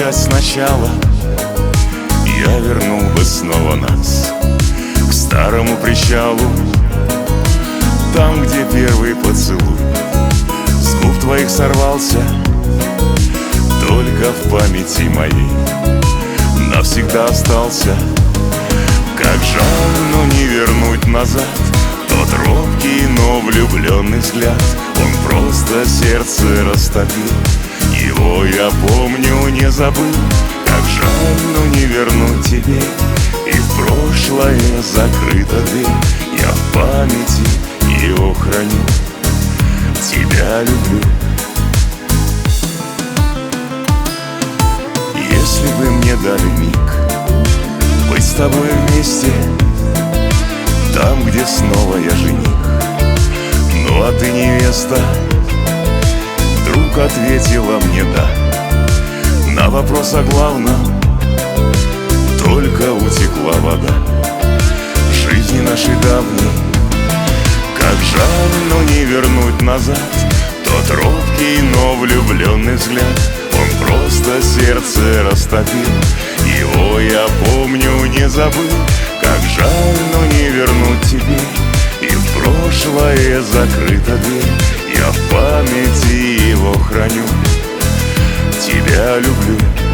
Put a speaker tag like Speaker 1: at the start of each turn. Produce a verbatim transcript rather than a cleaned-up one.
Speaker 1: начать сначала, я вернул бы снова нас к старому причалу, там, где первый поцелуй с губ твоих сорвался. Только в памяти моей навсегда остался. Как жаль, но не вернуть назад тот робкий, но влюбленный взгляд. Он просто сердце растопил, его я помню, не забыл. Как жаль, но не вернуть тебе, и в прошлое закрыта дверь. Я в памяти его храню, тебя люблю. Если бы мне дали миг быть с тобой вместе, там, где снова я жених, ну а ты невеста, вдруг ответила мне да на вопрос о главном, только утекла вода жизни нашей давней. Как жаль, но не вернуть назад тот робкий, но влюбленный взгляд. Он просто сердце растопил, его я помню, не забыл. Как жаль, но не вернуть тебе, и в прошлое закрыта дверь. Я в памяти его храню, тебя люблю.